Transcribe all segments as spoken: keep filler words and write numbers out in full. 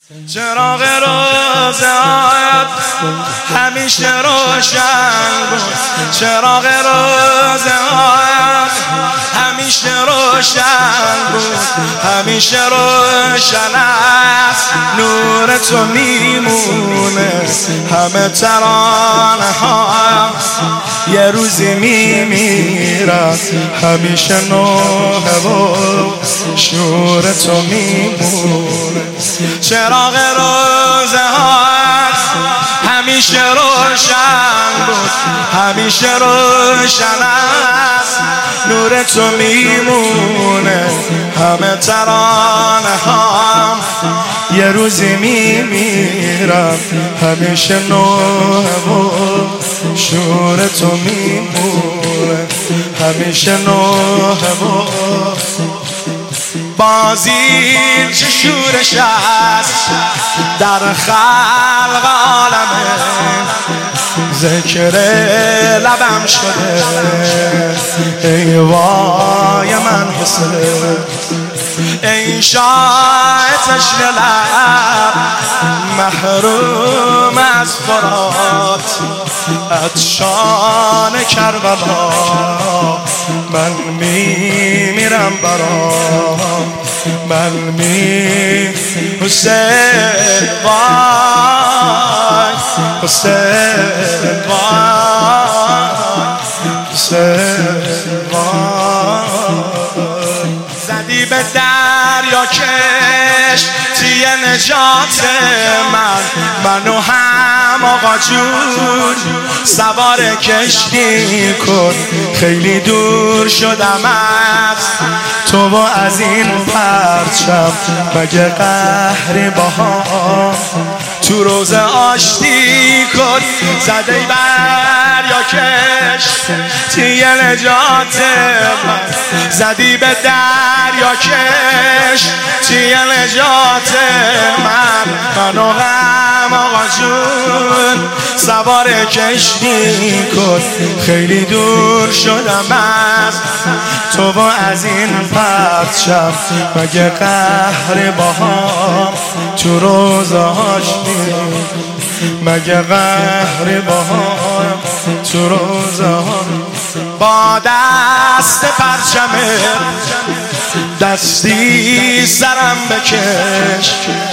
چراغ روزه‌هایت همیشه روشن بود، چراغ روزه‌هایت همیشه روشن بود، همیشه روشن است، نور تو میمونه. همه ترانه ها یه روزی میمیرن، همیشه نوحه و شور تو میمونه. چراغ روزه‌هایت همیشه روشن بود، همیشه روشن است، نور تو میمونه. همه ترانه ها یه روزی میمیرن، همیشه نوحه و شور تو میمونه، همیشه نوحه و بازی چه شورش است در خلق عالمه، ذکر لبم شده ای وای من حسه، ای شاه تشنه لب محروم از فرات، عطشان کربلا من میمیرم برات، من می حسین وای حسین وای حسین وای. زدی به دریا کش تیه نجات من، منو هم آقا جون سوار کشتی کن، خیلی دور شدم از تو و از این پرچم، مگه قهری باها تو روز آشتی کن. زده بر یا کش تیه نجات من، زدی به دریا کش تیه نجات من، منو غم آقا جون سوار کشتی کن، خیلی دور شدم از تو و از این پرچم، مگه قهر باها تو روزهاش نیست، مگه قهر باها تو روزهاش. با دست پرچمه دستی سرم بکش،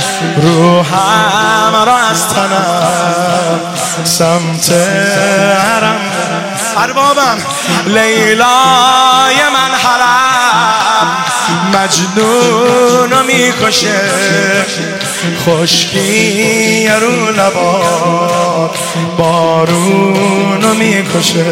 روحم را از تنم سمت حرم. اربابم لیلای من حرم مجنونو میکشه، خشکی رو لبا بارونو میکشه،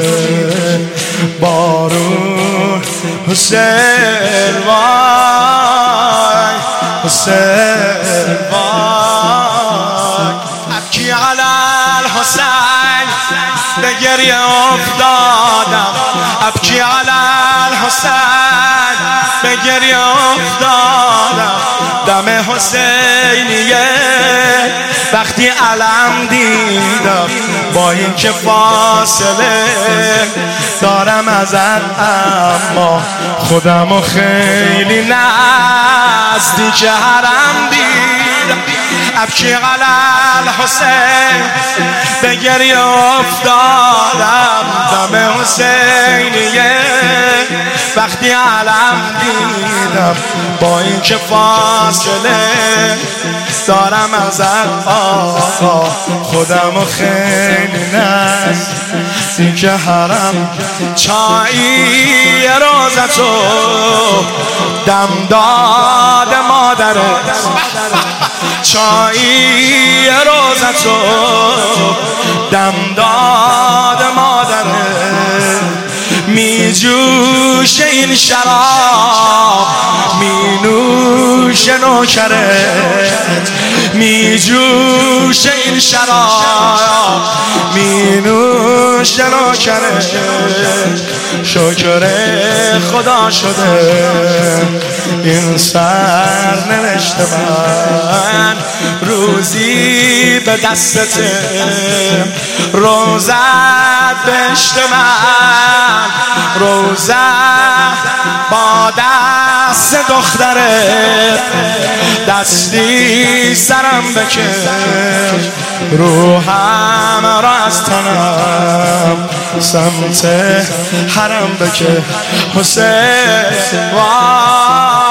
بارون. حسین وای حسین وای. ابکی علی الحسین به گریه افتادم، ابکی علی الحسین به گریه افتادم، دم حسینیه وقتی علم دیدم، با این که فاصله دارم ازت اما خودمو خیلی نزدیک حرم دیدم. ابکی علی الحسین به گریه افتادم، دم حسینیه وقتی علم دیدم، با این که فاصله دارم ازت آقا خودمو خیلی نزدیک حرم. چایی روزتو دم داد مادرت، چایی روزتو دم داد مادرت، می جوش این شراب می نوش نوکرت، می جوش این شراب می نوش نوکرت. شکر خدا شده این سر نوشته من، روزی به دستت روزت بهشت من، روزت با دست دختره، دستی سرم بکش روحم را از تنم سمت حرم بکش حسین.